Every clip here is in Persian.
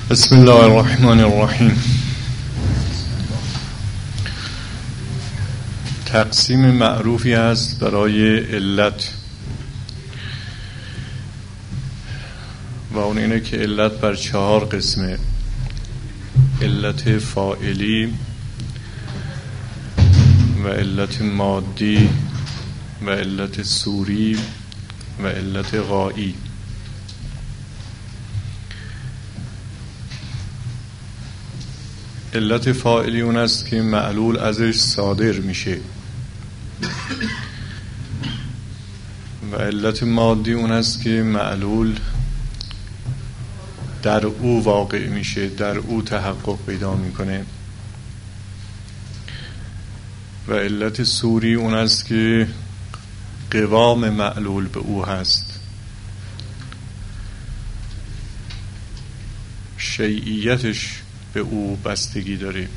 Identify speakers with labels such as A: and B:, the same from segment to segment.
A: بسم الله الرحمن الرحیم. تقسیم معروفی است برای علت و اون اینه که علت بر 4 قسمه: علت فاعلی و علت مادی و علت صوری و علت غایی. علت فاعلی اون است که معلول ازش صادر میشه و علت مادی اون است که معلول در او واقع میشه، در او تحقق پیدا میکنه. و علت صوری اون است که قوام معلول به او هست، شیعیتش به او بستگی داره.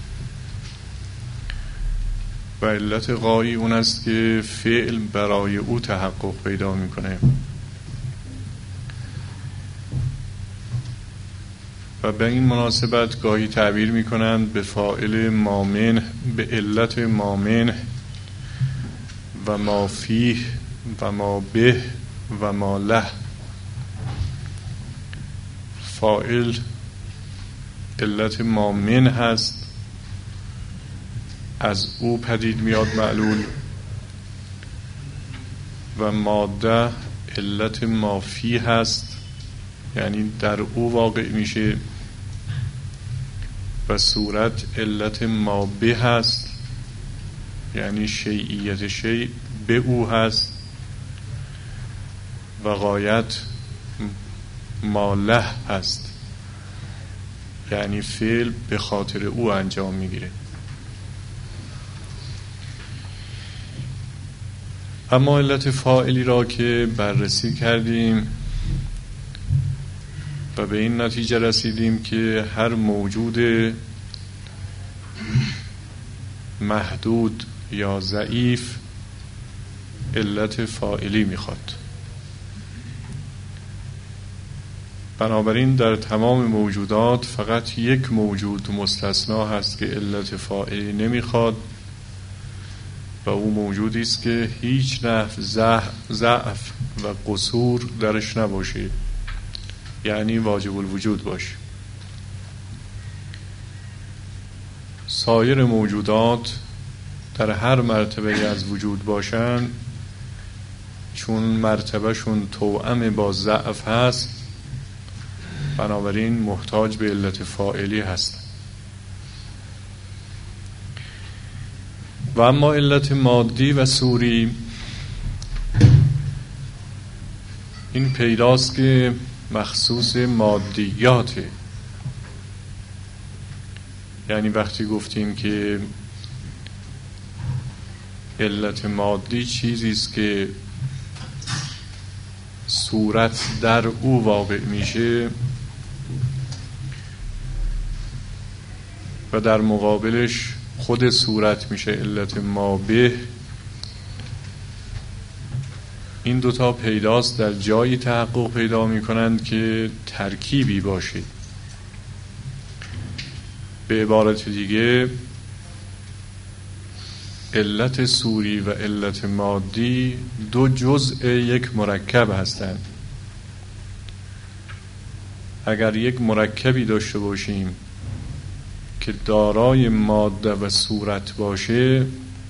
A: و علت غایی اون است که فعل برای او تحقق پیدا میکنه. و به این مناسبت گاهی تعبیر میکنند به فاعل مامن، به علت مامن و ما فیه و ما به و ما له. فاعل علت مامن هست، از او پدید میاد معلول، و ماده علت مافی هست، یعنی در او واقع میشه، و صورت علت ما به هست، یعنی شیعیت شیء به او هست، و غایت ما له هست، یعنی فعل به خاطر او انجام میگیره. اما علت فاعلی را که بررسی کردیم و به این نتیجه رسیدیم که هر موجود محدود یا ضعیف علت فاعلی میخواد. بنابراین در تمام موجودات فقط یک موجود مستثنا هست که علت فاعلی نمیخواد، و او موجودی است که هیچ نحو ضعف و قصور درش نباشه، یعنی واجب الوجود باشه. سایر موجودات در هر مرتبه از وجود باشن، چون مرتبه شون توأم با ضعف هست، بنابراین محتاج به علت فاعلی هست. و اما علت مادی و صوری، این پیداست که مخصوص مادیاته. یعنی وقتی گفتیم که علت مادی چیزی است که صورت در او واقع میشه و در مقابلش خود صورت میشه علت ما به، این دوتا پیداست در جایی تحقق پیدا میکنند که ترکیبی باشه. به عبارت دیگه علت صوری و علت مادی 2 جزء یک مرکب هستند. اگر یک مرکبی داشته باشیم که دارای ماده و صورت باشه،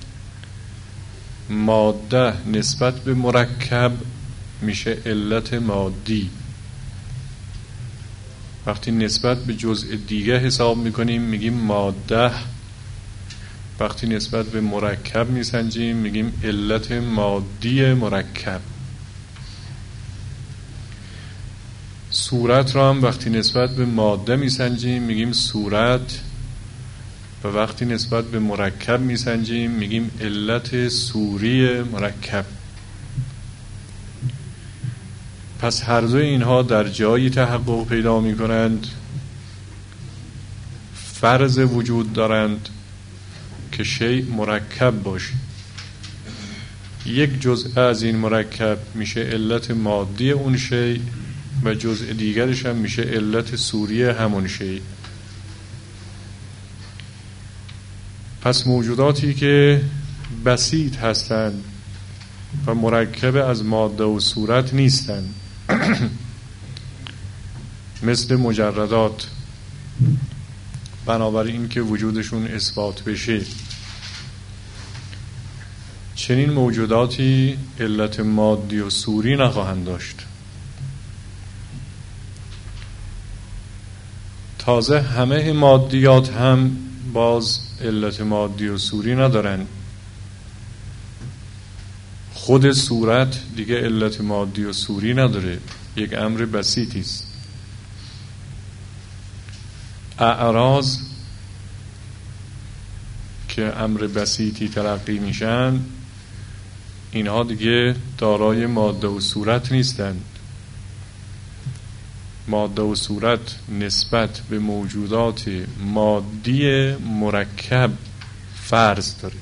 A: ماده نسبت به مرکب میشه علت مادی. وقتی نسبت به جزء دیگه حساب میکنیم میگیم ماده، وقتی نسبت به مرکب میسنجیم میگیم علت مادی مرکب. صورت را هم وقتی نسبت به ماده میسنجیم میگیم صورت، و وقتی نسبت به مرکب میسنجیم میگیم علت صوری مرکب. پس هر دو اینها در جایی تحقق پیدا میکنند، فرض وجود دارند که شیء مرکب باشه. یک جزء از این مرکب میشه علت مادی اون شیء و جزء دیگرش هم میشه علت صوری همون شی. پس موجوداتی که بسیط هستند و مرکب از ماده و صورت نیستند مثل مجردات، بنابراین که وجودشون اثبات بشه، چنین موجوداتی علت مادی و صوری نخواهند داشت. تازه همه مادیات هم باز علت مادی و صوری ندارن. خود صورت دیگه علت مادی و صوری نداره، یک امر بسیطی است. اعراض که امر بسیطی تلقی میشن، اینها دیگه دارای ماده و صورت نیستند. ماده و صورت نسبت به موجودات مادی مرکب فرض داره.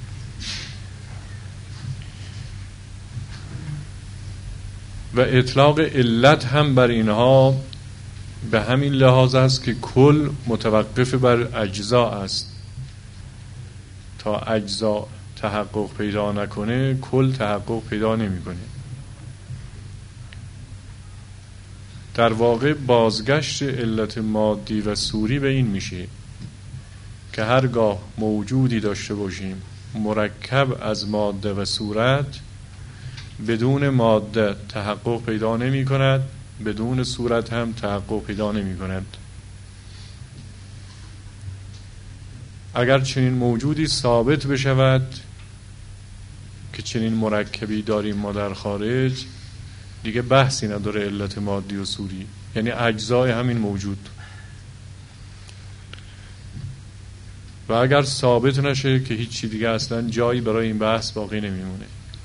A: و اطلاق علت هم بر اینها به همین لحاظ است که کل متوقف بر اجزا است. تا اجزا تحقق پیدا نکنه کل تحقق پیدا نمیکنه. در واقع بازگشت علت مادی و صوری به این میشه که هرگاه موجودی داشته باشیم مرکب از ماده و صورت، بدون ماده تحقق پیدا نمی کند، بدون صورت هم تحقق پیدا نمی کند. اگر چنین موجودی ثابت بشود که چنین مرکبی داریم ما در خارج، دیگه بحثی نداره علت مادی و صوری، یعنی اجزای همین موجود. و اگر ثابت نشه که هیچی دیگه اصلا جایی برای این بحث باقی نمیمونه.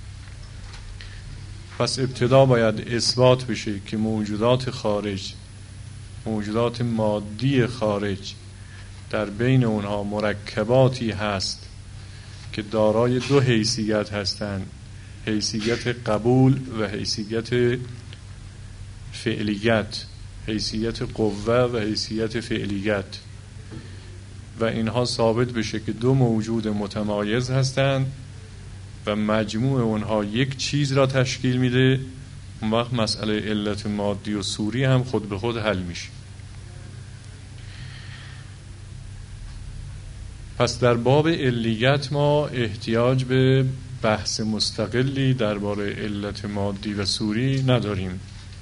A: پس ابتدا باید اثبات بشه که موجودات خارج، موجودات مادی خارج، در بین اونها مرکباتی هست که دارای دو حیثیت هستند، حیثیت قبول و حیثیت فعلیت، حیثیت قوه و حیثیت فعلیت. و اینها ثابت بشه که دو موجود متمایز هستند و مجموع اونها یک چیز را تشکیل میده، اون وقت مسئله علت مادی و صوری هم خود به خود حل میشه. پس در باب علیت ما احتیاج به بحث مستقلی درباره علت مادی و صوری نداریم.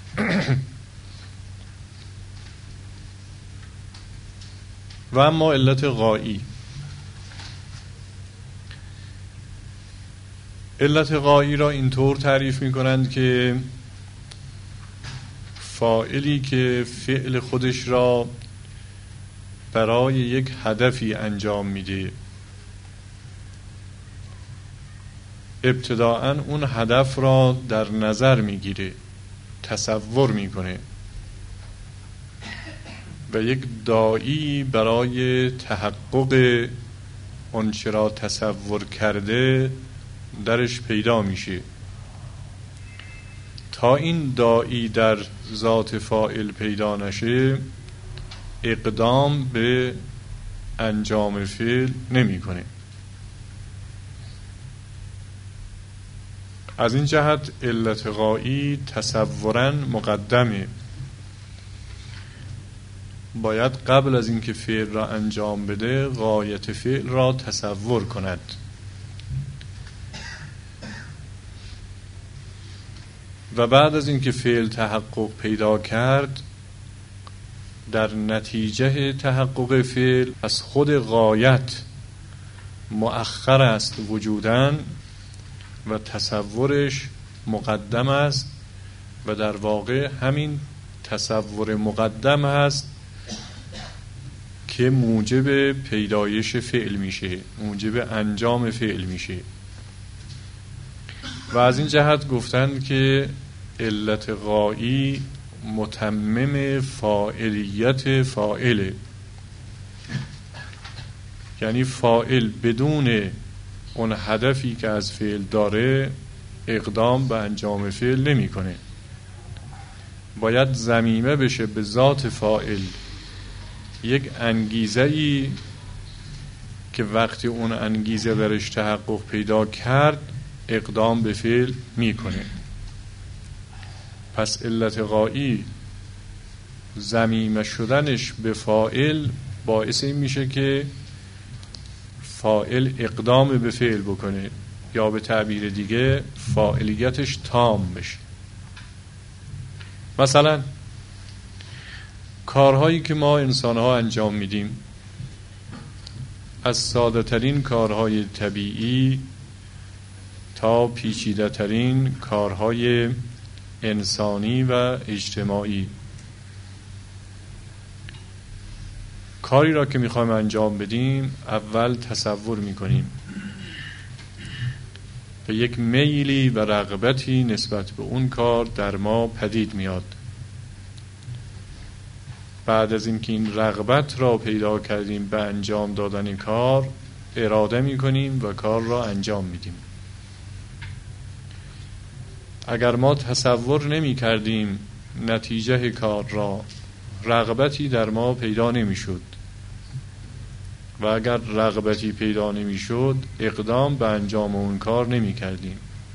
A: و اما علت غایی. علت غایی را اینطور تعریف می کنند که فاعلی که فعل خودش را برای یک هدفی انجام میده، ابتداءً اون هدف را در نظر میگیره، تصور میکنه و یک داعی برای تحقق آنچه را تصور کرده درش پیدا میشه. تا این داعی در ذات فاعل پیدا نشه اقدام به انجام فعل نمیکنه. از این جهت علت غایی تصوراً مقدمه، باید قبل از اینکه فعل را انجام بده غایت فعل را تصور کند. و بعد از اینکه فعل تحقق پیدا کرد، در نتیجه تحقق فعل از خود غایت مؤخر است وجوداً و تصورش مقدم است و در واقع همین تصور مقدم است که موجب پیدایش فعل میشه، موجب انجام فعل میشه. و از این جهت گفتند که علت غایی متمم فاعلیت فاعله، یعنی فاعل بدون اون هدفی که از فعل داره اقدام به انجام فعل نمیکنه. باید ضمیمه بشه به ذات فاعل، یک انگیزه‌ای که وقتی اون انگیزه درش تحقق پیدا کرد اقدام به فعل میکنه. پس علت غایی ضمیمه شدنش به فاعل باعث این میشه که فاعل اقدام به فعل بکنه، یا به تعبیر دیگه فاعلیتش تام بشه. مثلا کارهایی که ما انسان‌ها انجام میدیم، از ساده ترین کارهای طبیعی تا پیچیده ترین کارهای انسانی و اجتماعی، کاری را که میخوایم انجام بدیم اول تصور میکنیم و یک میلی و رغبتی نسبت به اون کار در ما پدید میاد. بعد از اینکه این رغبت را پیدا کردیم به انجام دادن کار، اراده میکنیم و کار را انجام میدیم. اگر ما تصور نمی کردیم نتیجه کار را، رغبتی در ما پیدا نمی شد و اگر رغبتی پیدا نمی شد اقدام به انجام اون کار نمی کردیم.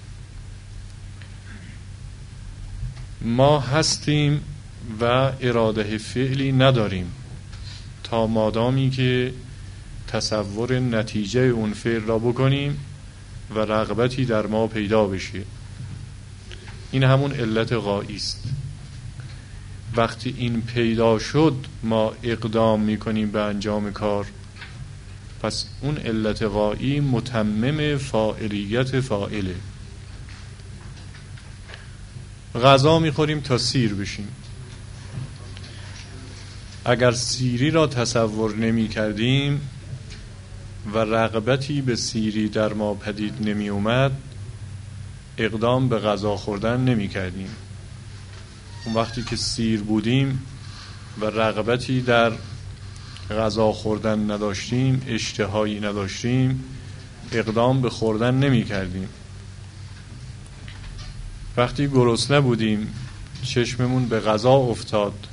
A: ما هستیم و اراده فعلی نداریم تا مادامی که تصور نتیجه اون فعل را بکنیم و رغبتی در ما پیدا بشه. این همون علت غایی است. وقتی این پیدا شد ما اقدام میکنیم به انجام کار، پس اون علت غایی متمم فاعلیت فاعله. غذا میخوریم تا سیر بشیم. اگر سیری را تصور نمی کردیم و رغبتی به سیری در ما پدید نمی اومد، اقدام به غذا خوردن نمی کردیم. اون وقتی که سیر بودیم و رغبتی در غذا خوردن نداشتیم، اشتهایی نداشتیم، اقدام به خوردن نمی کردیم. وقتی گرسنه بودیم، چشممون به غذا افتاد،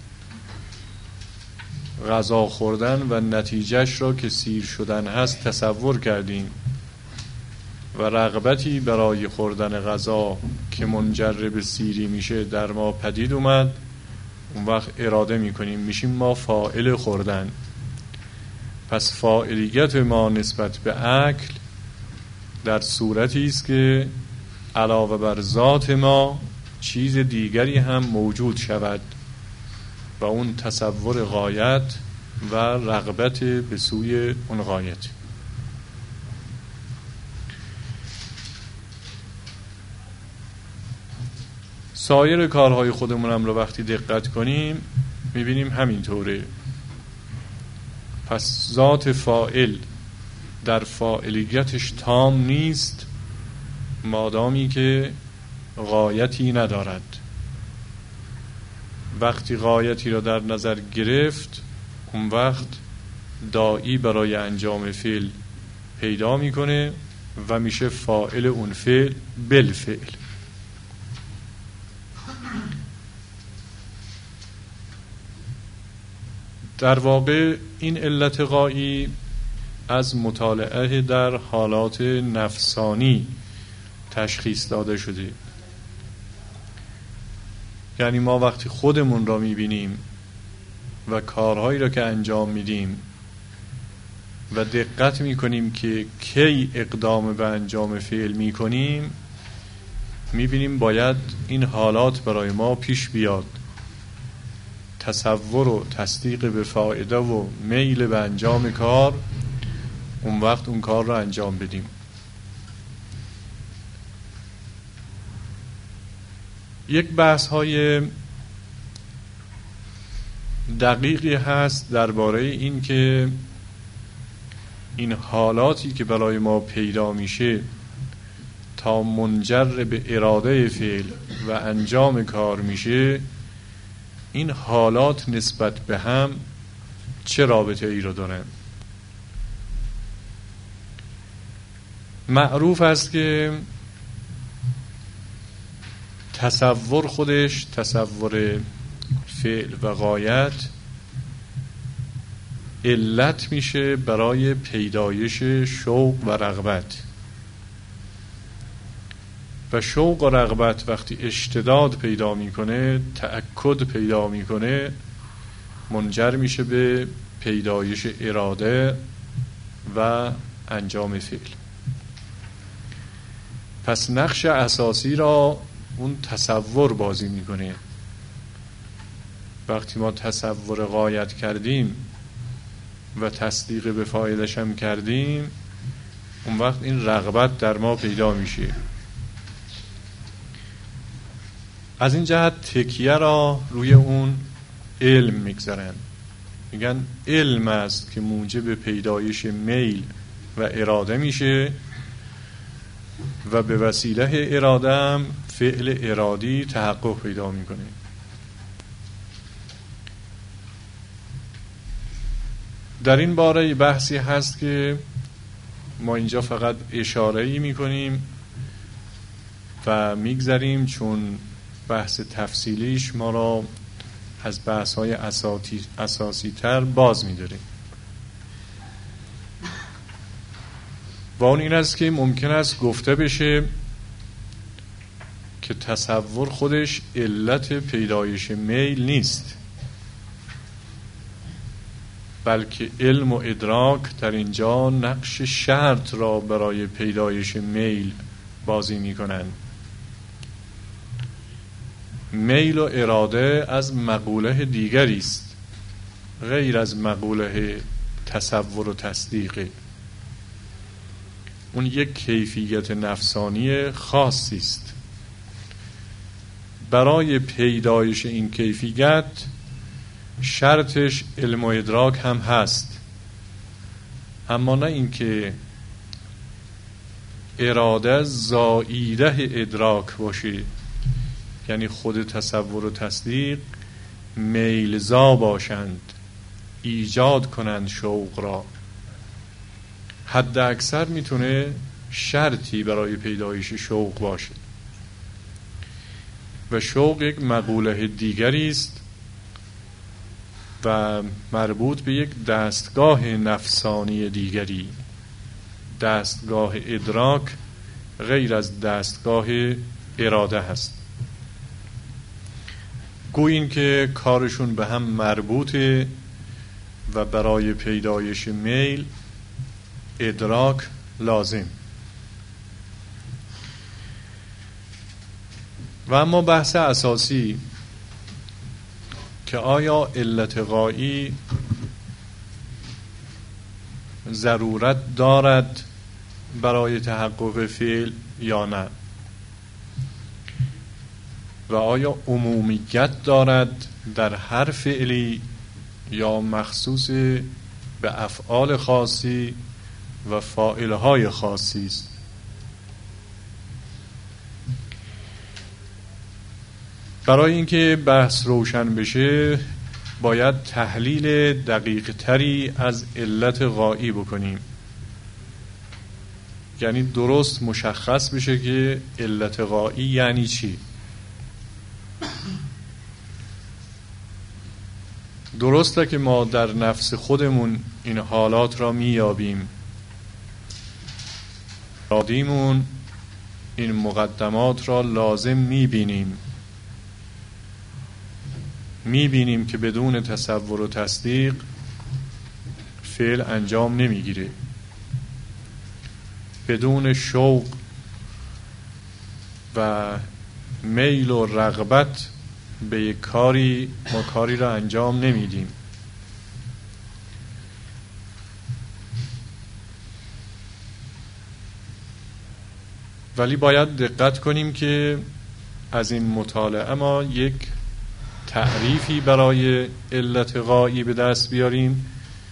A: غذا خوردن و نتیجهش را که سیر شدن هست تصور کردیم و رغبتی برای خوردن غذا که منجر به سیری میشه در ما پدید اومد، اون وقت اراده میکنیم، میشیم ما فاعل خوردن. پس فاعلیت ما نسبت به اکل در صورتی است که علاوه بر ذات ما چیز دیگری هم موجود شود و اون تصور غایت و رغبت به سوی اون غایت. سایر کارهای خودمون رو وقتی دقت کنیم میبینیم همینطوره. پس ذات فاعل در فاعلیتش تام نیست مادامی که غایتی ندارد. وقتی غایتی را در نظر گرفت، اون وقت داعی برای انجام فعل پیدا میکنه و میشه فاعل اون فعل بالفعل. در واقع این علت غایی از مطالعه در حالات نفسانی تشخیص داده شده. یعنی ما وقتی خودمون را میبینیم و کارهایی را که انجام میدیم و دقت میکنیم که کی اقدام به انجام فعل میکنیم، میبینیم باید این حالات برای ما پیش بیاد. تصور و تصدیق به فایده و میل به انجام کار، اون وقت اون کار را انجام بدیم. یک بحث های دقیقی هست درباره این که این حالاتی که برای ما پیدا میشه تا منجر به اراده فعل و انجام کار میشه، این حالات نسبت به هم چه رابطه ای رو دارن؟ معروف است که تصور خودش، تصور فعل و غایت، علت میشه برای پیدایش شوق و رغبت. و شوق و رغبت وقتی اشتداد پیدا میکنه، تأکد پیدا میکنه، منجر میشه به پیدایش اراده و انجام فعل. پس نقش اساسی را اون تصور بازی میکنه. وقتی ما تصور غایت کردیم و تصدیق به فاعلش هم کردیم، اون وقت این رغبت در ما پیدا میشه. از این جهت تکیه را روی اون علم میگذارن، میگن علم است که موجب پیدایش میل و اراده میشه و به وسیله اراده هم فعل ارادی تحقق پیدا میکنه. در این باره بحثی هست که ما اینجا فقط اشاره‌ای میکنیم و میگذاریم، چون بحث تفصیلیش ما را از بحث‌های اساسی تر باز می‌داره. و اون این است که ممکن است گفته بشه که تصور خودش علت پیدایش میل نیست، بلکه علم و ادراک در اینجا نقش شرط را برای پیدایش میل بازی می‌کنند. میل و اراده از مقوله دیگری است، غیر از مقوله تصور و تصدیق. اون یک کیفیت نفسانی خاصی است. برای پیدایش این کیفیت شرطش علم و ادراک هم هست، اما نه اینکه اراده زائیده ادراک باشه، یعنی خود تصور و تصدیق میلزا باشند، ایجاد کنند شوق را. حد اکثر میتونه شرطی برای پیدایش شوق باشه و شوق یک مقوله دیگری است و مربوط به یک دستگاه نفسانی دیگری، دستگاه ادراک غیر از دستگاه اراده هست. گویین که کارشون به هم مربوطه و برای پیدایش میل ادراک لازم. و اما بحث اساسی که آیا علت غایی ضرورت دارد برای تحقق فعل یا نه، و آیا عمومیت دارد در هر فعلی یا مخصوص به افعال خاصی و فاعلهای خاصی است. برای اینکه بحث روشن بشه باید تحلیل دقیق تری از علت غایی بکنیم، یعنی درست مشخص بشه که علت غایی یعنی چی. درسته که ما در نفس خودمون این حالات را میابیم، رادیمون این مقدمات را لازم میبینیم که بدون تصور و تصدیق فعل انجام نمیگیره. بدون شوق و میل و رغبت به یک کاری ما کاری را انجام نمیدیم. ولی باید دقت کنیم که از این مطالعه ما یک تعریفی برای علت غایی به دست بیاریم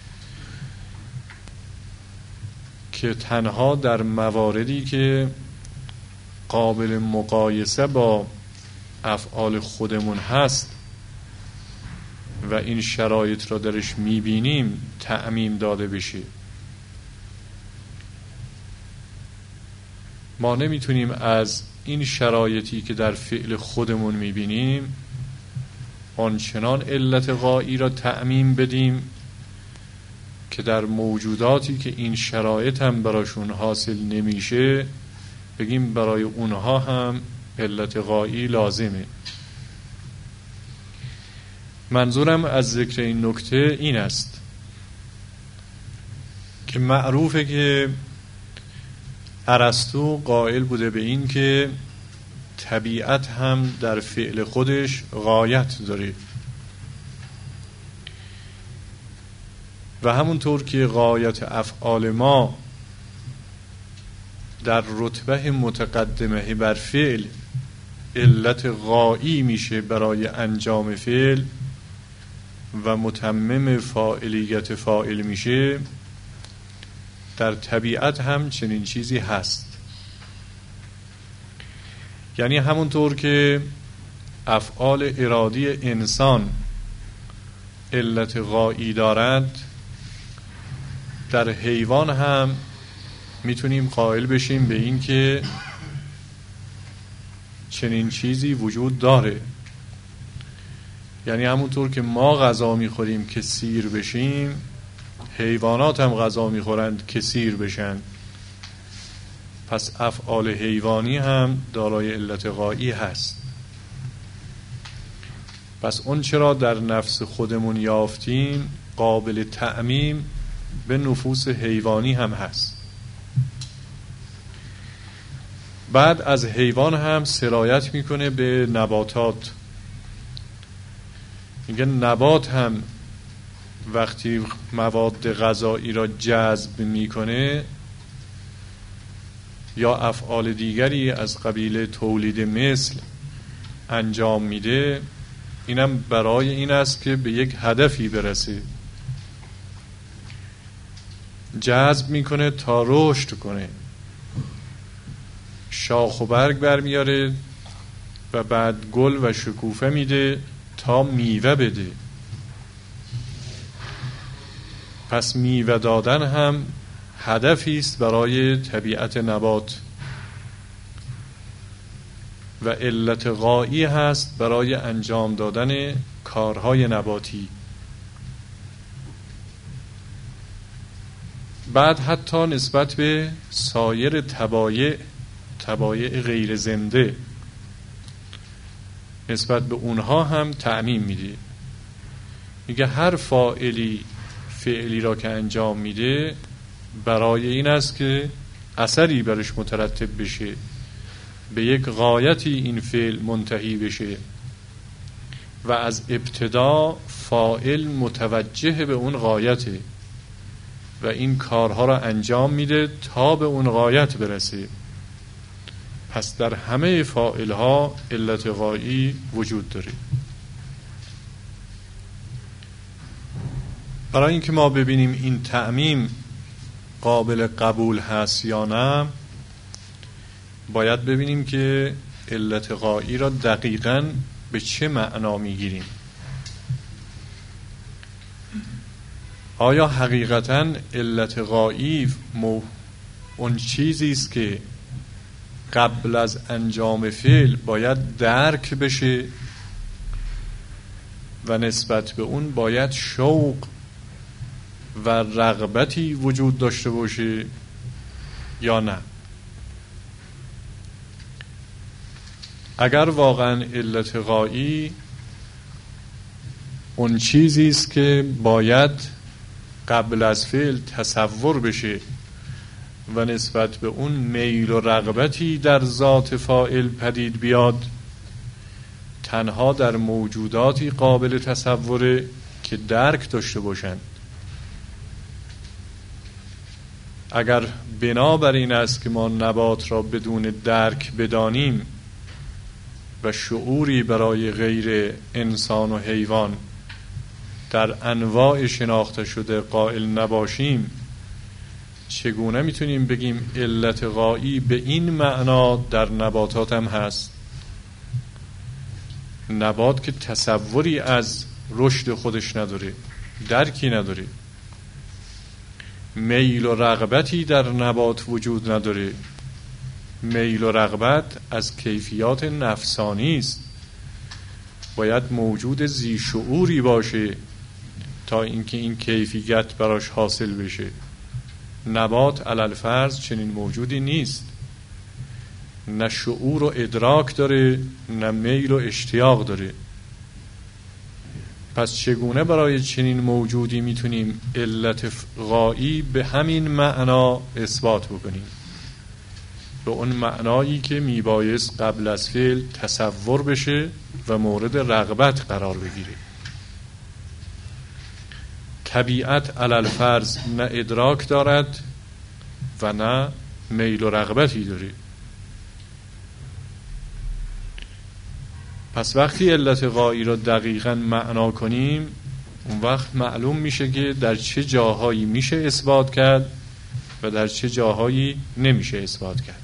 A: که تنها در مواردی که قابل مقایسه با افعال خودمون هست و این شرایط را درش میبینیم تعمیم داده بشه. ما نمیتونیم از این شرایطی که در فعل خودمون میبینیم آنچنان علت غایی را تعمیم بدیم که در موجوداتی که این شرایط هم براشون حاصل نمیشه بگیم برای اونها هم علت غایی لازمه. منظورم از ذکر این نکته این است که معروفه که ارسطو قائل بوده به این که طبیعت هم در فعل خودش غایت داره و همونطور که غایت افعال ما در رتبه متقدمه بر فعل علت غایی میشه برای انجام فعل و متمم فاعلیت فاعل میشه، در طبیعت هم چنین چیزی هست. یعنی همونطور که افعال ارادی انسان علت غایی دارند، در حیوان هم میتونیم قائل بشیم به این که چنین چیزی وجود داره. یعنی همونطور که ما غذا میخوریم که سیر بشیم، حیوانات هم غذا میخورند که سیر بشن. پس افعال حیوانی هم دارای علت غایی هست. پس اون چرا در نفس خودمون یافتیم قابل تعمیم به نفوس حیوانی هم هست. بعد از حیوان هم سرایت میکنه به نباتات. میگه نبات هم وقتی مواد غذایی را جذب میکنه یا افعال دیگری از قبیل تولید مثل انجام میده، اینم برای این است که به یک هدفی برسه. جذب میکنه تا رشد کنه، شاخ و برگ برمیاره و بعد گل و شکوفه میده تا میوه بده. پس میوه دادن هم هدفی است برای طبیعت نبات و علت غایی هست برای انجام دادن کارهای نباتی. بعد حتی نسبت به سایر تبایع غیر زنده، نسبت به اونها هم تعمیم میده. میگه هر فعلی را که انجام میده برای این است که اثری برش مترتب بشه، به یک غایتی این فعل منتهی بشه و از ابتدا فاعل متوجه به اون غایته و این کارها را انجام میده تا به اون غایت برسه. پس در همه فاعلها علت غایی وجود داره. برای اینکه ما ببینیم این تعمیم قابل قبول هست یا نه، باید ببینیم که علت غایی را دقیقاً به چه معنا میگیریم. آیا حقیقتاً علت غایی اون چیزی است که قبل از انجام فعل باید درک بشه و نسبت به اون باید شوق و رغبتی وجود داشته باشه یا نه؟ اگر واقعا علت غایی اون چیزی است که باید قبل از فعل تصور بشه و نسبت به اون میل و رغبتی در ذات فاعل پدید بیاد، تنها در موجوداتی قابل تصوره که درک داشته باشند. اگر بنابر این است که ما نبات را بدون درک بدانیم و شعوری برای غیر انسان و حیوان در انواع شناخته شده قائل نباشیم، چگونه میتونیم بگیم علت غایی به این معنا در نباتات هم هست؟ نبات که تصوری از رشد خودش نداره، درکی نداره، میل و رغبتی در نبات وجود نداره، میل و رغبت از کیفیات نفسانی است. باید موجود ذی شعوری باشه تا اینکه این کیفیت براش حاصل بشه. نبات علل فرض چنین موجودی نیست، نه شعور و ادراک داره نه میل و اشتیاق داره. پس چگونه برای چنین موجودی میتونیم علت غایی به همین معنا اثبات بکنیم؟ به اون معنایی که میبایست قبل از فعل تصور بشه و مورد رغبت قرار بگیره. طبیعت علل فرض نه ادراک دارد و نه میل و رغبتی داره. پس وقتی علت غایی را دقیقاً معنا کنیم، اون وقت معلوم میشه که در چه جاهایی میشه اثبات کرد و در چه جاهایی نمیشه اثبات کرد.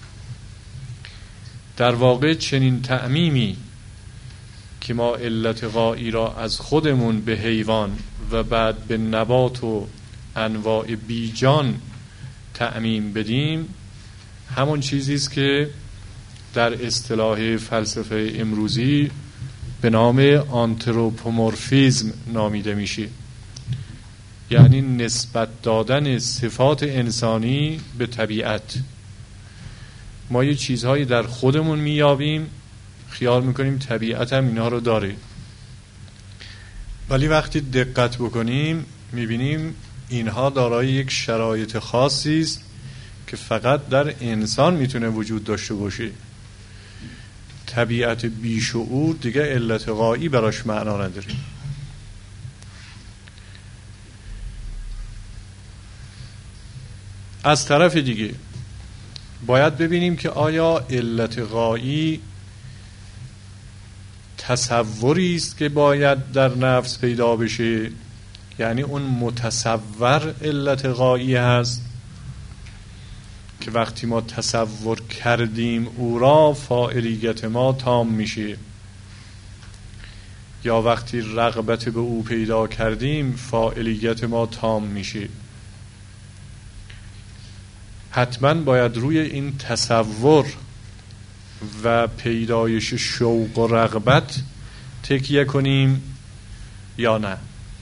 A: در واقع چنین تعمیمی که ما علت غایی را از خودمون به حیوان و بعد به نبات و انواع بیجان تعمیم بدیم، همون چیزی است که در اصطلاح فلسفه امروزی به نام آنتروپومورفیزم نامیده میشه، یعنی نسبت دادن صفات انسانی به طبیعت. ما یه چیزهایی در خودمون میابیم، خیال میکنیم طبیعت هم اینها رو داره، ولی وقتی دقت بکنیم میبینیم اینها دارای یک شرایط خاصی است که فقط در انسان میتونه وجود داشته باشه. طبیعت بیشعور دیگه علت غایی براش معنا نداره. از طرف دیگه باید ببینیم که آیا علت غایی تصوری است که باید در نفس پیدا بشه، یعنی اون متصور علت غایی هست که وقتی ما تصور کردیم او را فاعلیت ما تام میشه، یا وقتی رغبت به او پیدا کردیم فاعلیت ما تام میشه. حتما باید روی این تصور و پیدایش شوق و رغبت تکیه کنیم یا نه؟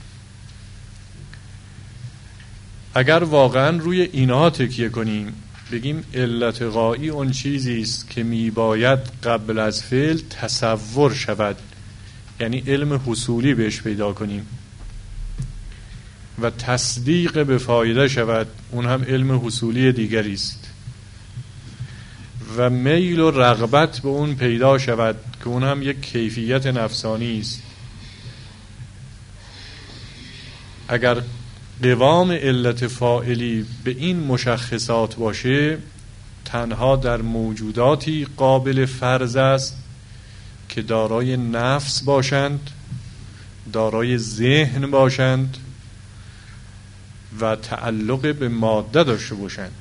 A: اگر واقعا روی اینها تکیه کنیم، بگیم علت غایی اون چیزی است که میباید قبل از فعل تصور شود، یعنی علم حصولی بهش پیدا کنیم، و تصدیق به فایده شود، اون هم علم حصولی دیگری است، و میل و رغبت به اون پیدا شود که اون هم یک کیفیت نفسانی است. اگر قوام علت فاعلی به این مشخصات باشه، تنها در موجوداتی قابل فرض است که دارای نفس باشند، دارای ذهن باشند و تعلق به ماده داشته باشند.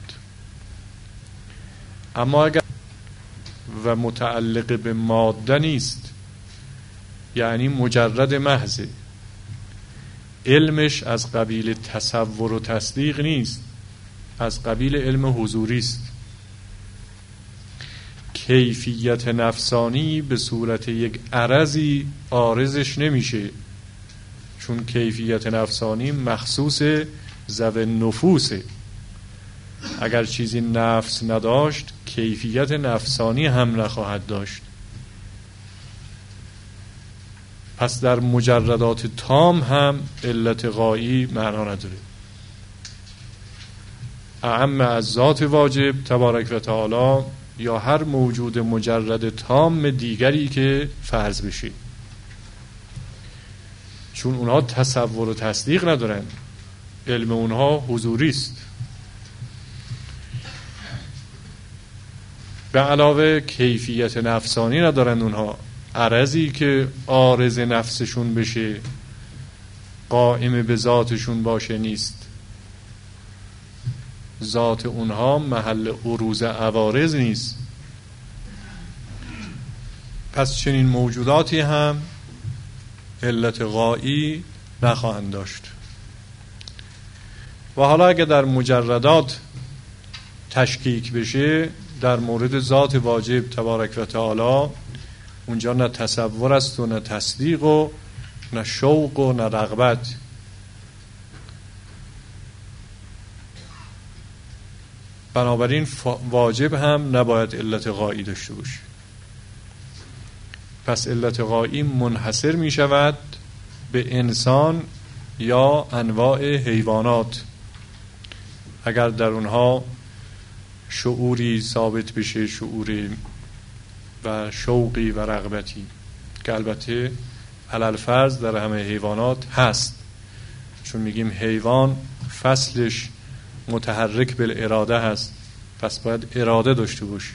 A: اما اگر و متعلق به ماده نیست، یعنی مجرد محض، علمش از قبیل تصور و تصدیق نیست، از قبیل علم حضوری است. کیفیت نفسانی به صورت یک عرضی عارضش نمیشه، چون کیفیت نفسانی مخصوص ذوی نفوسه. اگر چیزی نفس نداشت کیفیت نفسانی هم نخواهد داشت. پس در مجردات تام هم علت غایی معنا نداره. اعم از ذات واجب تبارک و تعالی یا هر موجود مجرد تام دیگری که فرض بشه، چون اونها تصور و تصدیق ندارن، علم اونها حضوری است. به علاوه کیفیت نفسانی ندارن اونها، عرضی که عارض نفسشون بشه، قائم به ذاتشون باشه نیست. ذات اونها محل عروض عوارض نیست. پس چنین موجوداتی هم علت غایی نخواهند داشت. و حالا اگه در مجردات تشکیک بشه، در مورد ذات واجب تبارک و تعالی اونجا نه تصور است و نه تصدیق و نه شوق و نه رغبت. بنابراین واجب هم نباید علت غایی داشته باشه. پس علت غایی منحصر می شود به انسان یا انواع حیوانات اگر در اونها شعوری ثابت بشه، شعوری و شوقی و رغبتی، که البته علالفرض در همه حیوانات هست، چون میگیم حیوان فصلش متحرک بالاراده هست، پس باید اراده داشته باشه.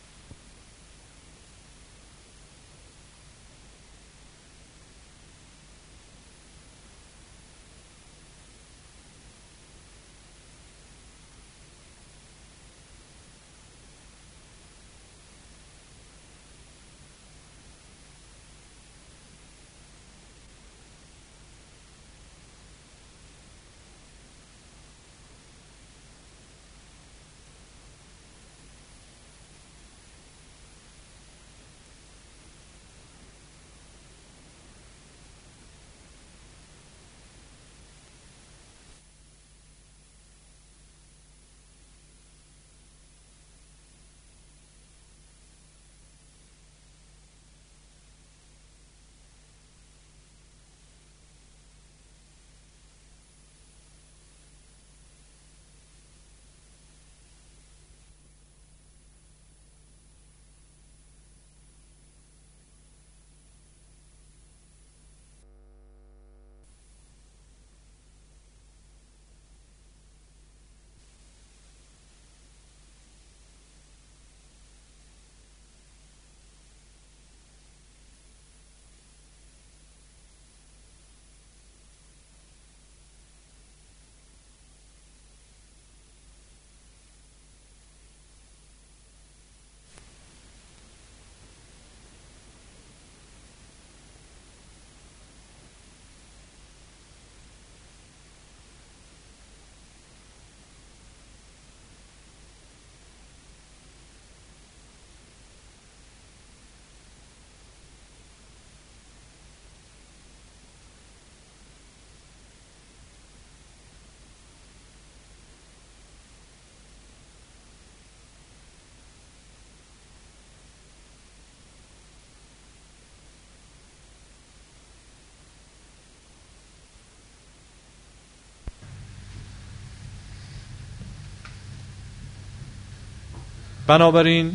A: بنابراین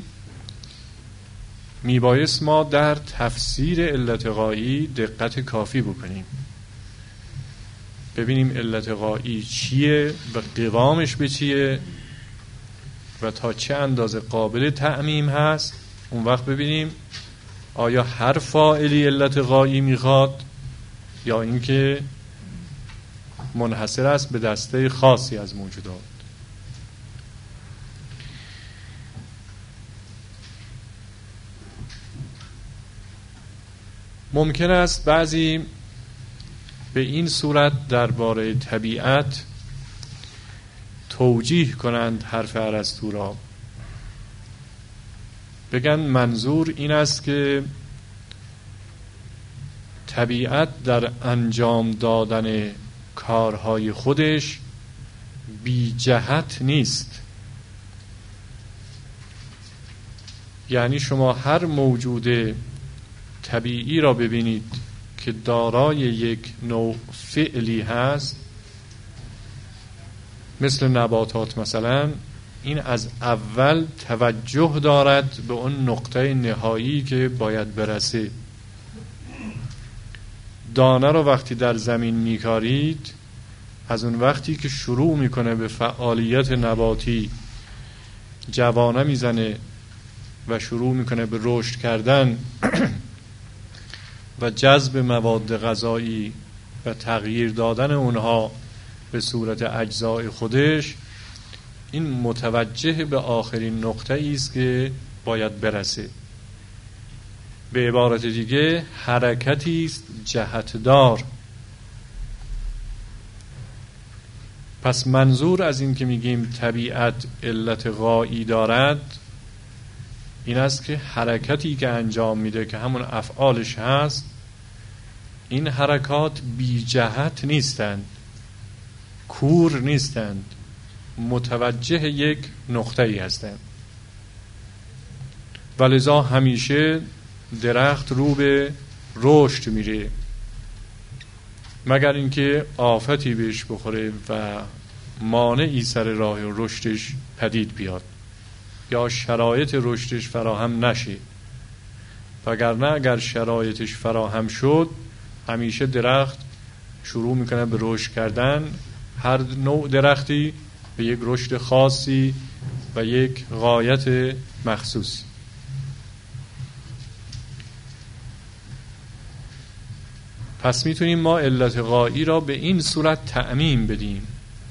A: میبایست ما در تفسیر علت غایی دقت کافی بکنیم، ببینیم علت غایی چیه و قوامش به چیه و تا چه اندازه قابل تعمیم هست. اون وقت ببینیم آیا هر فاعلی علت غایی میخواد یا اینکه منحصر است به دسته خاصی از موجودات. ممکن است بعضی به این صورت درباره طبیعت توجیه کنند حرف ارسطو را، بگن منظور این است که طبیعت در انجام دادن کارهای خودش بی جهت نیست. یعنی شما هر موجود طبیعی را ببینید که دارای یک نوع فعلی هست، مثل نباتات مثلا، این از اول توجه دارد به اون نقطه نهایی که باید برسه. دانه را وقتی در زمین میکارید، از اون وقتی که شروع میکنه به فعالیت نباتی جوانه میزنه و شروع میکنه به رشد کردن و جذب مواد غذایی و تغییر دادن اونها به صورت اجزای خودش، این متوجه به آخرین نقطه است که باید برسه. به عبارت دیگه حرکتی است جهتدار. پس منظور از این که میگیم طبیعت علت غایی دارد این است که حرکتی که انجام میده که همون افعالش هست، این حرکات بی جهت نیستند، کور نیستند، متوجه یک نقطه ای هستند. ولذا همیشه درخت رو به رشد میره، مگر اینکه آفتی بهش بخوره و مانعی سر راه رشدش پدید بیاد یا شرایط رشدش فراهم نشه. وگرنه اگر شرایطش فراهم شد، همیشه درخت شروع میکنه به رشد کردن. هر نوع درختی به یک رشد خاصی و یک غایت مخصوصی. پس میتونیم ما علت غایی را به این صورت تعمیم بدیم،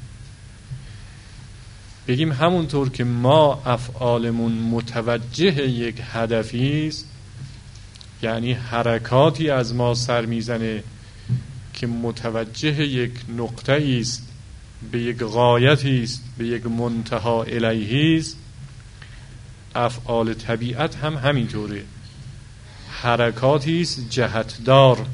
A: بگیم همونطور که ما افعالمون متوجه یک هدفی است، یعنی حرکاتی از ما سر میزنه که متوجه یک نقطه است، به یک غایتی است، به یک منتها الیهی است، افعال طبیعت هم همینطوره، حرکاتی است جهتدار.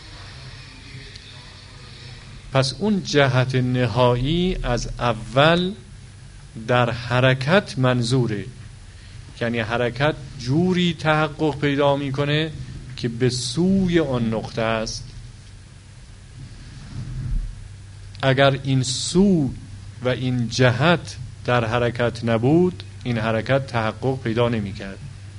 A: پس اون جهت نهایی از اول در حرکت منظوره، یعنی حرکت جوری تحقق پیدا میکنه که به سوی اون نقطه است. اگر این سو و این جهت در حرکت نبود، این حرکت تحقق پیدا نمیکرد.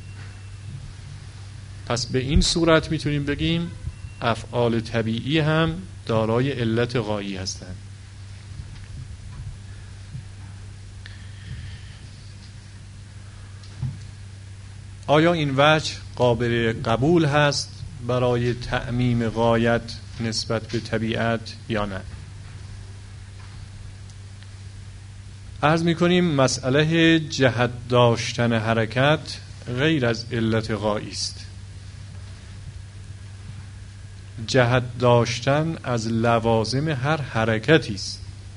A: پس به این صورت میتونیم بگیم افعال طبیعی هم دارای علت غایی هستند. آیا این وجه قابل قبول هست برای تعمیم غایت نسبت به طبیعت یا نه؟ عرض می‌کنیم مسئله جهت داشتن حرکت غیر از علت غایی است. جهت داشتن از لوازم هر حرکتی است.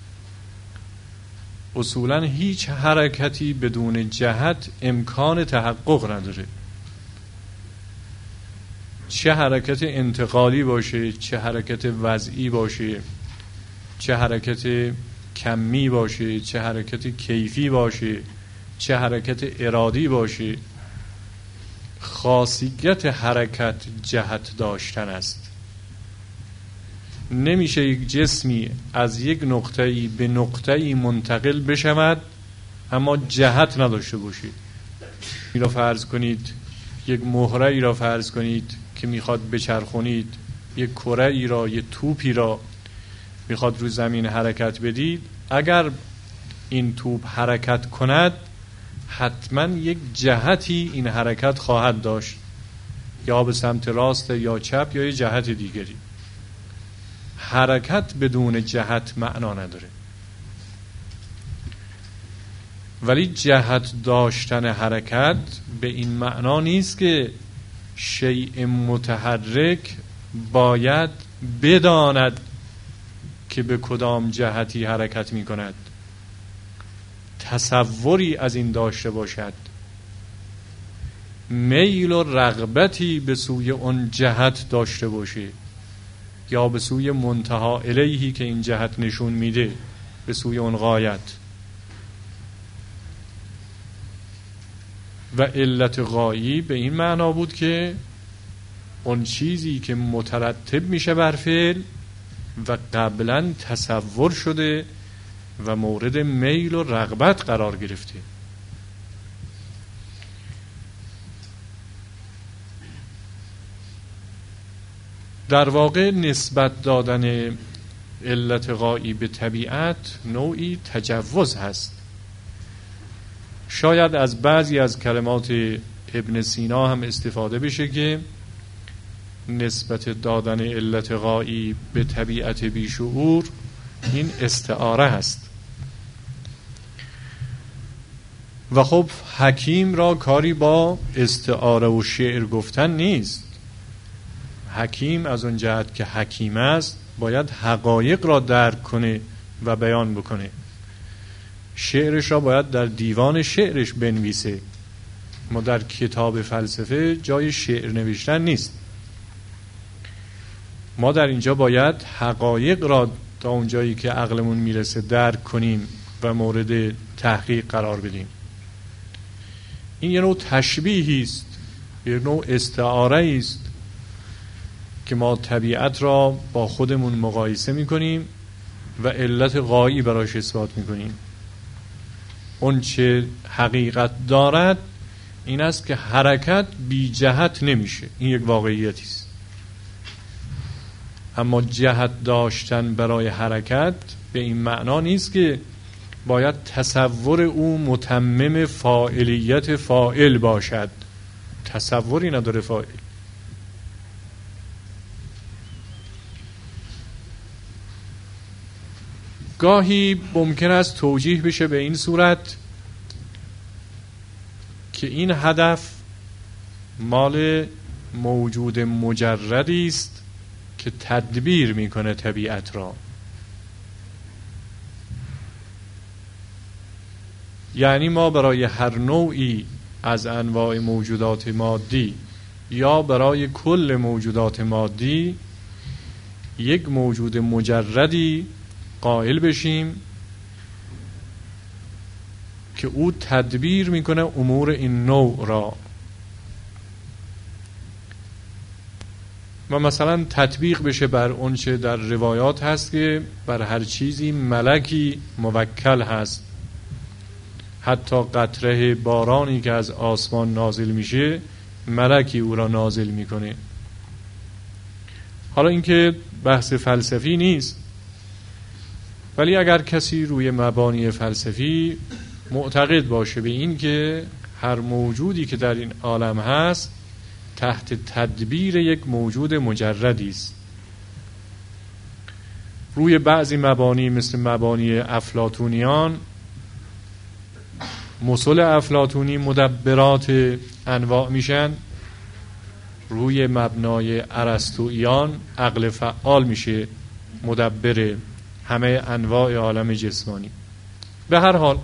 A: اصولاً هیچ حرکتی بدون جهت امکان تحقق نداره، چه حرکت انتقالی باشه، چه حرکت وضعی باشه، چه حرکت کمی باشه، چه حرکت کیفی باشه، چه حرکت ارادی باشه. خاصیت حرکت جهت داشتن است. نمیشه یک جسمی از یک نقطه‌ای به نقطه‌ای منتقل بشود اما جهت نداشته باشید. این را فرض کنید، یک مهره ای را فرض کنید که میخواد بچرخونید، یک کره ای را، یک توپی را میخواد رو زمین حرکت بدید. اگر این توپ حرکت کند، حتما یک جهتی این حرکت خواهد داشت، یا به سمت راست یا چپ یا یک جهت دیگری. حرکت بدون جهت معنا نداره. ولی جهت داشتن حرکت به این معنا نیست که شیء متحرک باید بداند که به کدام جهتی حرکت می کند، تصوری از این داشته باشد، میل و رغبتی به سوی اون جهت داشته باشه، یا به سوی منتها الیهی که این جهت نشون میده، به سوی اون غایت. و علت غایی به این معنا بود که اون چیزی که مترتب میشه بر فعل و قبلا تصور شده و مورد میل و رغبت قرار گرفته. در واقع نسبت دادن علت غایی به طبیعت نوعی تجوز هست. شاید از بعضی از کلمات ابن سینا هم استفاده بشه که نسبت دادن علت غایی به طبیعت بیشعور این استعاره هست. و خب حکیم را کاری با استعاره و شعر گفتن نیست. حکیم از اون جهت که حکیم است باید حقایق را درک کنه و بیان بکنه. شعرش را باید در دیوان شعرش بنویسه ما در کتاب فلسفه جای شعر نوشتن نیست. ما در اینجا باید حقایق را تا اونجایی که عقلمون میرسه درک کنیم و مورد تحقیق قرار بدیم. این یه نوع تشبیهی است، یه نوع استعاره است که ما طبیعت را با خودمون مقایسه میکنیم و علت غایی براش اثبات میکنیم. اون چه حقیقت دارد این است که حرکت بی جهت نمیشه، این یک واقعیتی است. اما جهت داشتن برای حرکت به این معنا نیست که باید تصور او متمم فاعلیت فاعل باشد. تصوری نداره فاعل. گاهی ممکن است توجیه بشه به این صورت که این هدف مال موجود مجردی است که تدبیر میکنه طبیعت را. یعنی ما برای هر نوعی از انواع موجودات مادی یا برای کل موجودات مادی یک موجود مجردی قائل بشیم که او تدبیر میکنه امور این نوع را. و مثلا تطبیق بشه بر اون چه در روایات هست که بر هر چیزی ملکی موکل هست. حتی قطره بارانی که از آسمان نازل میشه ملکی او را نازل میکنه. حالا اینکه بحث فلسفی نیست، ولی اگر کسی روی مبانی فلسفی معتقد باشه به این که هر موجودی که در این عالم هست تحت تدبیر یک موجود مجردی است، روی بعضی مبانی مثل مبانی افلاطونیان، مثل افلاطونی مدبرات انواع میشن، روی مبنای ارسطوییان عقل فعال میشه مدبر همه انواع عالم جسمانی. به هر حال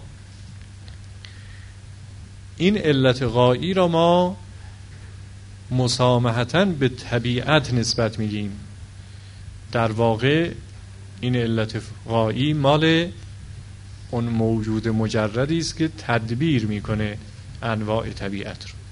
A: این علت غایی را ما مسامحتاً به طبیعت نسبت میدیم. در واقع این علت غایی مال اون موجود مجردی است که تدبیر میکنه انواع طبیعت رو.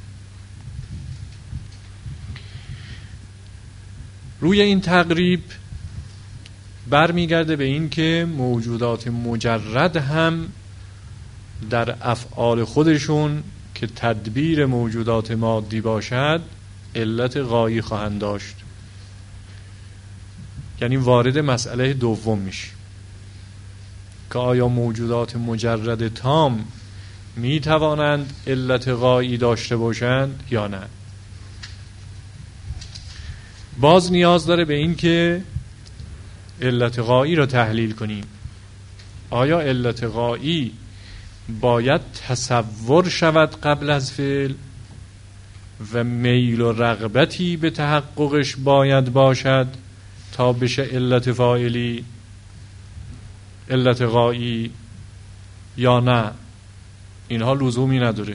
A: روی این تقریب برمیگرده به این که موجودات مجرد هم در افعال خودشون که تدبیر موجودات مادی باشد علت غایی خواهند داشت. یعنی وارد مسئله دوم میشه که آیا موجودات مجرد تام می توانند علت غایی داشته باشند یا نه. باز نیاز داره به این که علت غایی را تحلیل کنیم. آیا علت غایی باید تصور شود قبل از فعل و میل و رغبتی به تحققش باید باشد تا بشه علت فاعلی، علت غایی، یا نه؟ اینها لزومی نداره.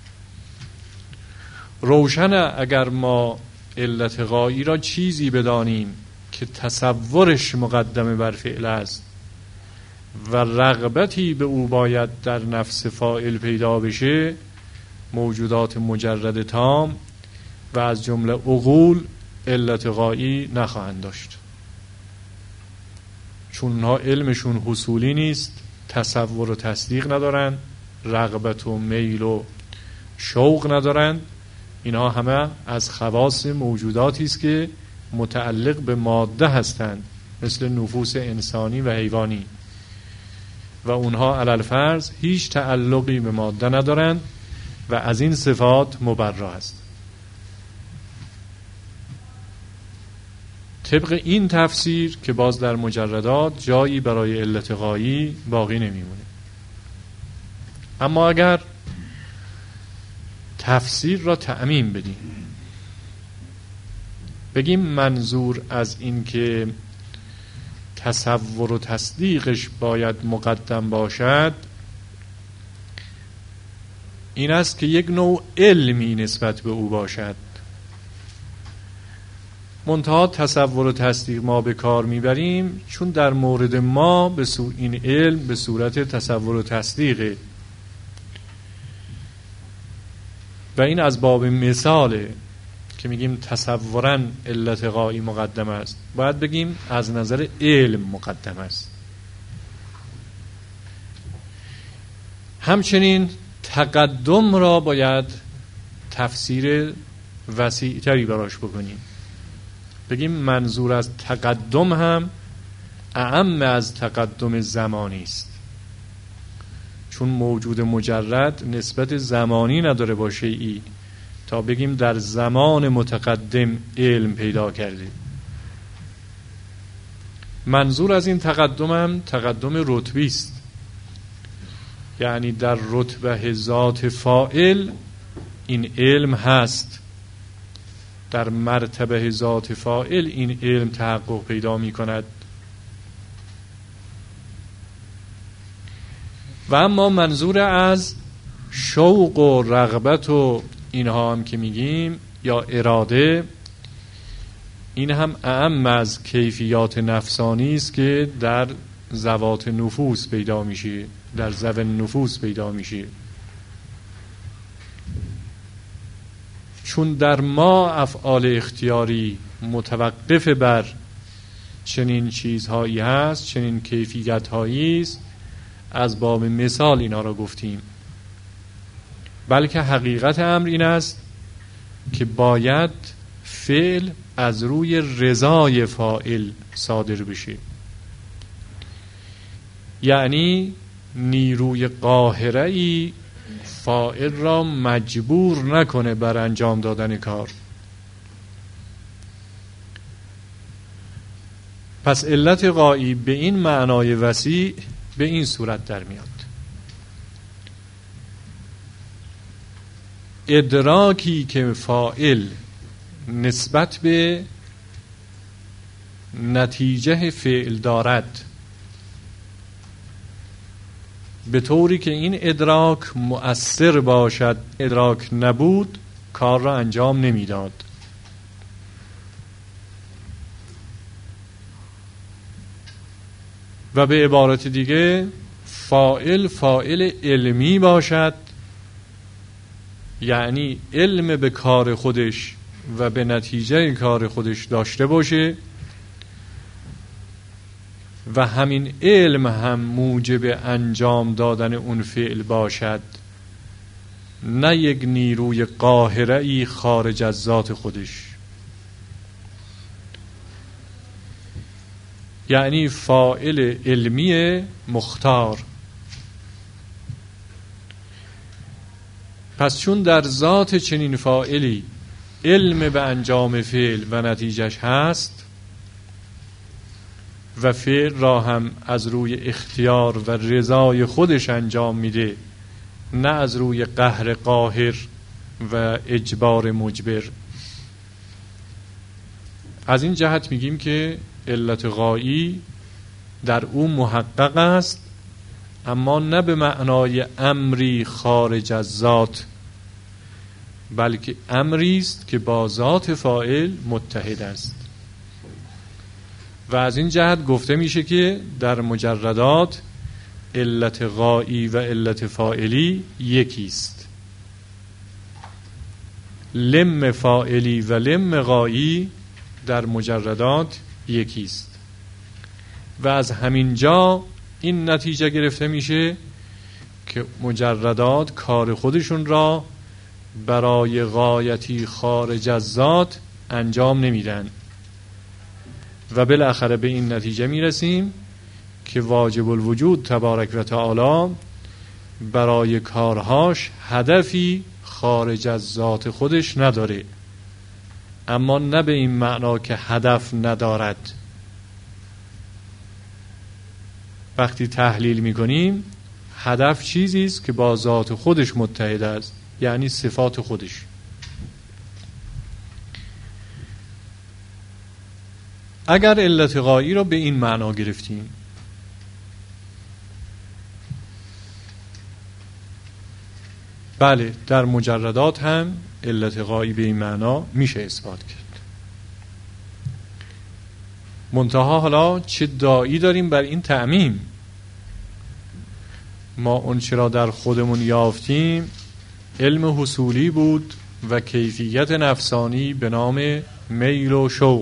A: روشنه اگر ما علت غایی را چیزی بدانیم که تصورش مقدمه بر فعل است و رغبتی به او باید در نفس فاعل پیدا بشه، موجودات مجرد تام و از جمله عقول علت غایی نخواهند داشت، چون اونها علمشون حصولی نیست، تصور و تصدیق ندارن، رغبت و میل و شوق ندارن. اینها همه از خواص موجوداتی است که متعلق به ماده هستند، مثل نفوس انسانی و حیوانی، و اونها علی الفرض هیچ تعلقی به ماده ندارند و از این صفات مبرا است. طبق این تفسیر که باز در مجردات جایی برای علت غایی باقی نمیمونه. اما اگر تفسیر را تعمیم بدیم، بگیم منظور از این که تصور و تصدیقش باید مقدم باشد این است که یک نوع علمی نسبت به او باشد. منتها تصور و تصدیق ما به کار میبریم چون در مورد ما این علم به صورت تصور و تصدیقه و این از باب مثاله که میگیم تصوراً علت غایی مقدم است، باید بگیم از نظر علم مقدم است. همچنین تقدم را باید تفسیر وسیع‌تری براش بکنیم، بگیم منظور از تقدم هم اعم از تقدم زمانی است، چون موجود مجرد نسبت زمانی نداره با شیئی تا بگیم در زمان متقدم علم پیدا کرده. منظور از این تقدم هم تقدم رتبی است، یعنی در رتبه ذات فاعل این علم هست، در مرتبه ذات فاعل این علم تحقق پیدا می کند. و اما منظور از شوق و رغبت و اینها هم که میگیم یا اراده، این هم اعم از کیفیات نفسانی است که در ذوات نفوس پیدا میشه، در ذوات نفوس پیدا میشه. چون در ما افعال اختیاری متوقف بر چنین چیزهایی هست، چنین کیفیت‌هایی است، از باب مثال اینا را گفتیم، بلکه حقیقت امر این است که باید فعل از روی رضای فاعل صادر بشه، یعنی نیروی قاهره‌ای فاعل را مجبور نکنه بر انجام دادن کار. پس علت غایی به این معنای وسیع به این صورت در میاد: ادراکی که فاعل نسبت به نتیجه فعل دارد به طوری که این ادراک مؤثر باشد، ادراک نبود کار را انجام نمیداد. و به عبارت دیگه فاعل علمی باشد، یعنی علم به کار خودش و به نتیجه کار خودش داشته باشه و همین علم هم موجب انجام دادن اون فعل باشد، نه یک نیروی قاهره‌ای خارج از ذات خودش. یعنی فاعل علمی مختار. پس چون در ذات چنین فاعلی علم به انجام فعل و نتیجهش هست و فعل را هم از روی اختیار و رضای خودش انجام میده، نه از روی قهر قاهر و اجبار مجبر، از این جهت میگیم که علت غایی در او محقق است، اما نه به معنای امری خارج از ذات، بلکه امری است که با ذات فاعل متحد است. و از این جهت گفته میشه که در مجردات علت غایی و علت فاعلی یکی است. لم فاعلی و لم غایی در مجردات یکی است و از همین جا این نتیجه گرفته میشه که مجردات کار خودشون را برای غایتی خارج از ذات انجام نمیدن و بالاخره به این نتیجه میرسیم که واجب الوجود تبارک و تعالی برای کارهاش هدفی خارج از ذات خودش نداره، اما نه به این معنا که هدف ندارد. وقتی تحلیل میکنیم هدف چیزی است که با ذات خودش متحد است، یعنی صفات خودش. اگر علت غایی را به این معنا گرفتیم بله در مجردات هم علت غایی به این معنا میشه اثبات کرد. منتها حالا چه داعی داریم بر این تعمیم؟ ما اون چرا در خودمون یافتیم علم حصولی بود و کیفیت نفسانی به نام میل و شوق.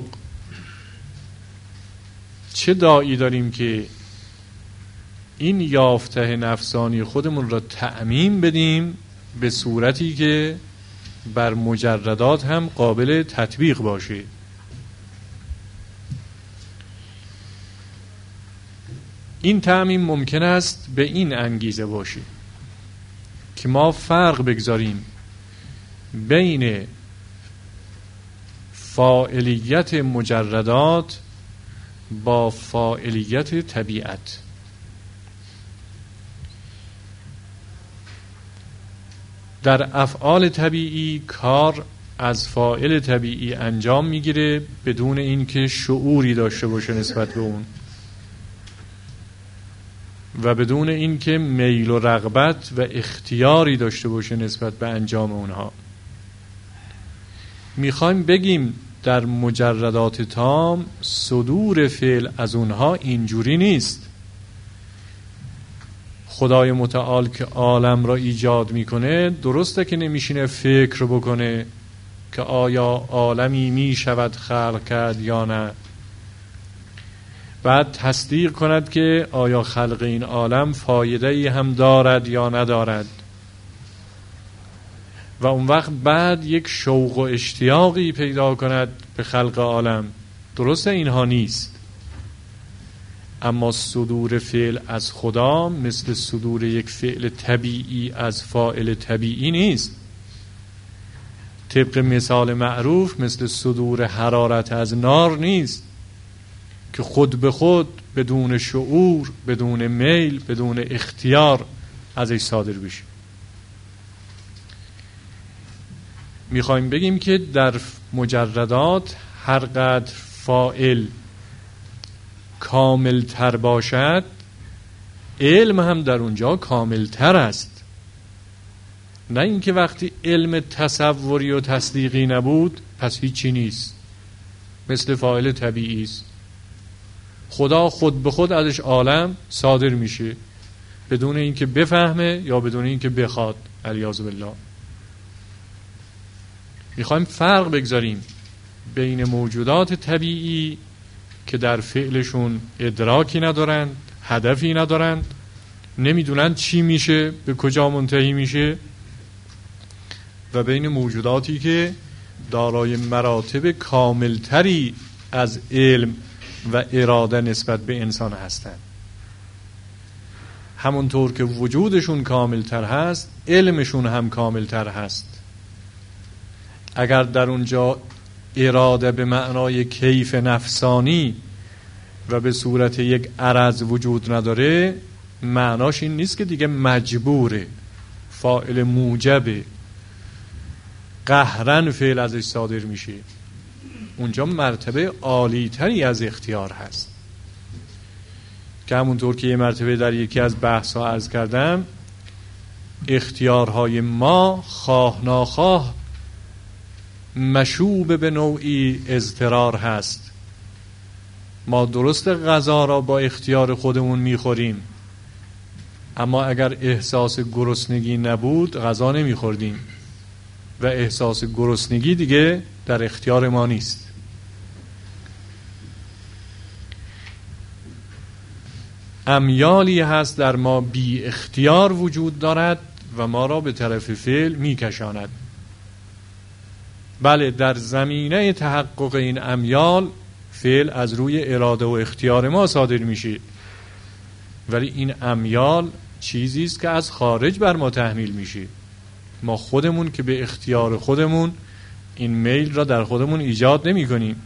A: چه داعی داریم که این یافته نفسانی خودمون را تعمیم بدیم به صورتی که بر مجردات هم قابل تطبیق باشه؟ این تعمیم ممکن است به این انگیزه باشه که ما فرق بگذاریم بین فاعلیت مجردات با فاعلیت طبیعت. در افعال طبیعی کار از فاعل طبیعی انجام میگیره بدون اینکه شعوری داشته باشه نسبت به اون و بدون اینکه میل و رغبت و اختیاری داشته باشه نسبت به انجام اونها. میخوایم بگیم در مجردات تام صدور فعل از اونها اینجوری نیست. خدای متعال که عالم را ایجاد میکنه درسته که نمیشینه فکر بکنه که آیا عالمی میشود خلق کرد یا نه، بعد تصدیق کند که آیا خلق این عالم فایده‌ای هم دارد یا ندارد و اون وقت بعد یک شوق و اشتیاقی پیدا کند به خلق عالم. درسته اینها نیست، اما صدور فعل از خدا مثل صدور یک فعل طبیعی از فاعل طبیعی نیست. طبق مثال معروف مثل صدور حرارت از نار نیست که خود به خود بدون شعور، بدون میل، بدون اختیار ازش صادر بشه. میخوایم بگیم که در مجردات هر قدر فاعل کامل تر باشد علم هم در اونجا کامل تر است. نه اینکه وقتی علم تصوری و تصدیقی نبود پس هیچی نیست، مثل فاعل طبیعی است. خدا خود به خود ازش عالم صادر میشه بدون اینکه بفهمه یا بدون اینکه بخواد. علیاذ بالله. میخوایم فرق بگذاریم بین موجودات طبیعی که در فعلشون ادراکی ندارند، هدفی ندارند، نمیدونن چی میشه، به کجا منتهی میشه، و بین موجوداتی که دارای مراتب کاملتری از علم و اراده نسبت به انسان هستند. همونطور که وجودشون کاملتر هست علمشون هم کاملتر هست. اگر در اونجا اراده به معنای کیف نفسانی و به صورت یک عرض وجود نداره، معناش این نیست که دیگه مجبوره، فاعل موجبه، قهرن فعل ازش صادر میشه. اونجا مرتبه عالی تری از اختیار هست که همونطور که یه مرتبه در یکی از بحث ها عرض کردم، اختیارهای ما خواه ناخواه مشوب به نوعی اضطرار هست. ما درست غذا را با اختیار خودمون میخوریم، اما اگر احساس گرسنگی نبود غذا نمیخوردیم و احساس گرسنگی دیگه در اختیار ما نیست. امیالی هست در ما بی اختیار وجود دارد و ما را به طرف فعل میکشاند. بله در زمینه تحقق این امیال فعل از روی اراده و اختیار ما صادر میشه، ولی این امیال چیزی است که از خارج بر ما تحمیل میشه. ما خودمون که به اختیار خودمون این میل را در خودمون ایجاد نمی کنیم،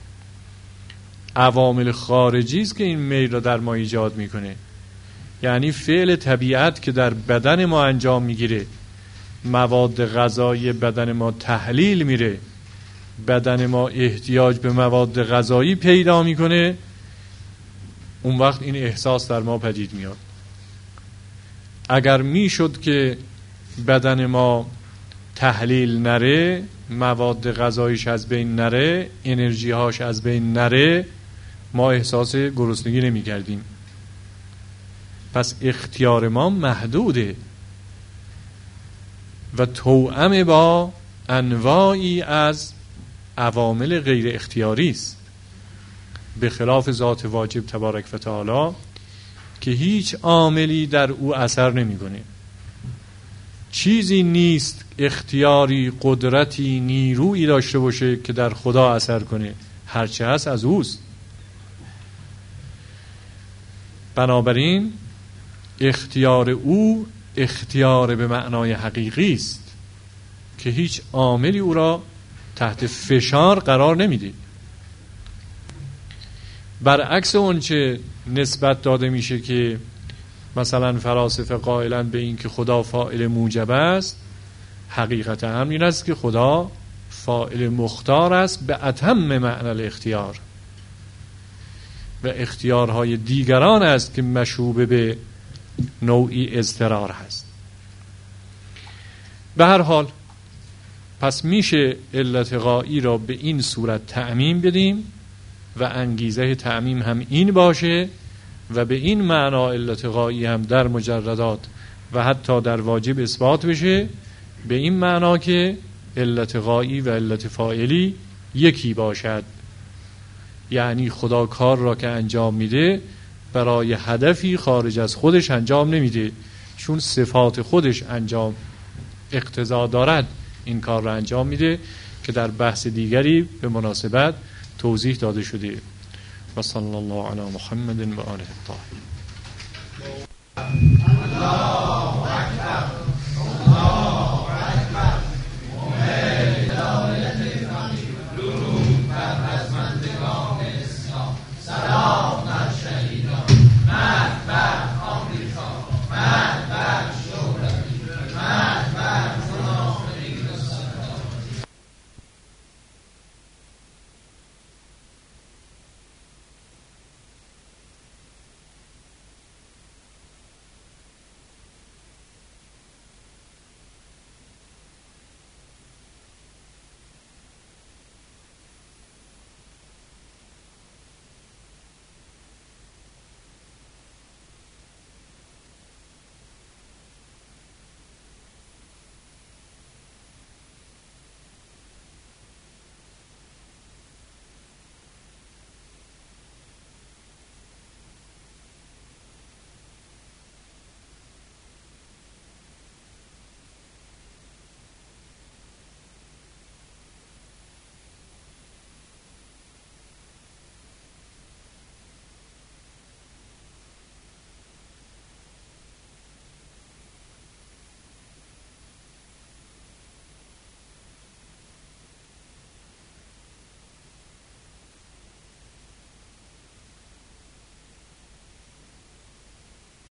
A: عوامل خارجی است که این میل را در ما ایجاد میکنه. یعنی فعل طبیعت که در بدن ما انجام میگیره، مواد غذایی بدن ما تحلیل میره، بدن ما احتیاج به مواد غذایی پیدا میکنه، اون وقت این احساس در ما پدید میاد. اگر میشد که بدن ما تحلیل نره، مواد غذاییش از بین نره، انرژی هاش از بین نره، ما احساس گرسنگی نمی کردیم. پس اختیار ما محدوده و توأم با انواعی از عوامل غیر اختیاری است، به خلاف ذات واجب تبارک و تعالی که هیچ عاملی در او اثر نمی‌کنه. چیزی نیست اختیاری، قدرتی، نیرویی داشته باشه که در خدا اثر کنه، هرچه هست از اوست. بنابراین اختیار او اختیار به معنای حقیقی است که هیچ عاملی او را تحت فشار قرار نمیده. برعکس اونچه نسبت داده میشه که مثلا فلاسفه قائلن به این که خدا فاعل موجب است، حقیقت هم این است که خدا فاعل مختار است به اتم معنی الاختیار و اختیارهای دیگران است که مشوب به نوعی اضطرار هست. به هر حال پس میشه علت غایی را به این صورت تعمیم بدیم و انگیزه تعمیم هم این باشه و به این معنا علت غایی هم در مجردات و حتی در واجب اثبات بشه، به این معنا که علت غایی و علت فاعلی یکی باشد. یعنی خدا کار را که انجام میده برای هدفی خارج از خودش انجام نمیده، چون صفات خودش انجام اقتضا دارد این کار را انجام میده که در بحث دیگری به مناسبت توضیح داده شده. و صلی الله علی محمد و آله الطاهرین.